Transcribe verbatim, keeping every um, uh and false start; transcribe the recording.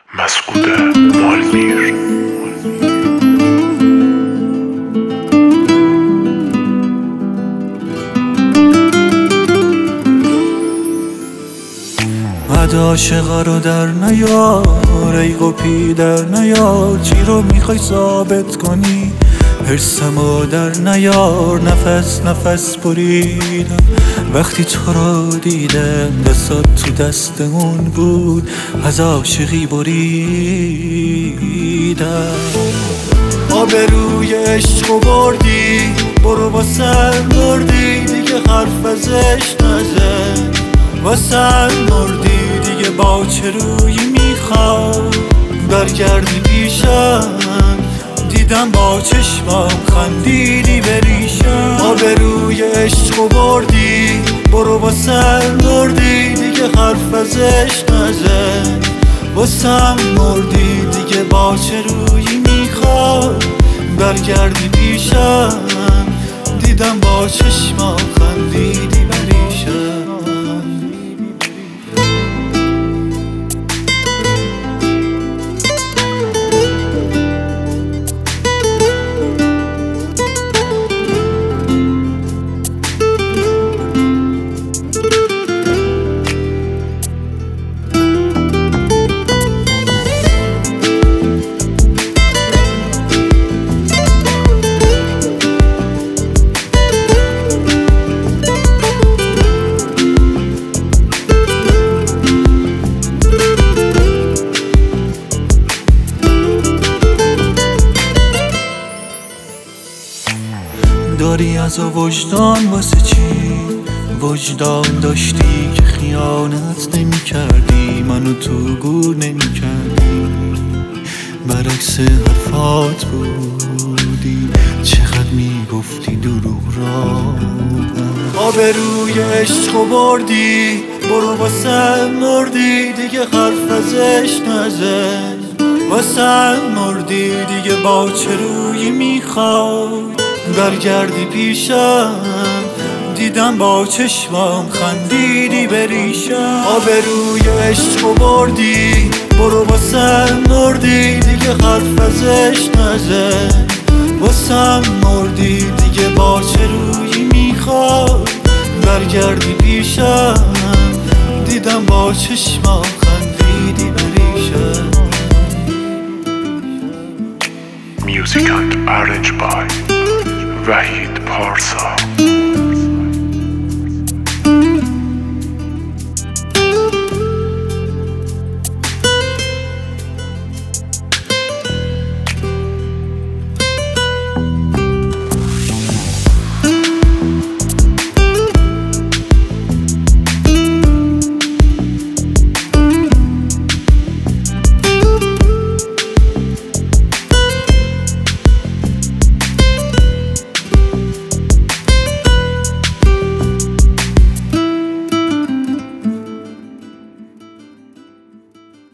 مسعود مالمیر. بعد عاشقا رو در نیار، ای قپی در نیار، چی رو میخوای ثابت کنی؟ حرسمو در نیار، نفس نفس بریدم وقتی تو رو دیدم، دستات تو دستمون بود از عاشقی بریدم. آبروی عشقو بردی، برو واسه مردی دیگه حرف ازش نزن، واسه مردی دیگه با چه روی میخواد برگردی پیشم؟ دیدم با چشمام خندیدی بریشم. آبروی عشقو بردی، برو واسه مردی دیگه حرف ازش نزن، واسه مردی دیگه با چه روی میخواد برگردی پیشم؟ دیدم با چشمام خندیدی بریشم. داری از وجدان واسه چی؟ وجدان داشتی که خیانت نمی کردی، منو تو گور نمی کردی، برعکس حرفات بودی، چقدر می گفتی دروغ را. آبروی عشقو بردی، برو واسه مردی دیگه حرف ازش نزن، واسه مردی دیگه با چه روی میخوای برگردی پیشم؟ دیدم با چشمام خندیدی بریشم. آبروی عشقو بردی، برو واسه مردی دیگه حرف ازش نزن، واسه مردی دیگه با چه روی میخواد برگردی پیشم؟ دیدم با چشمام خندیدی بریشم. Music and arranged by وحید پارسا.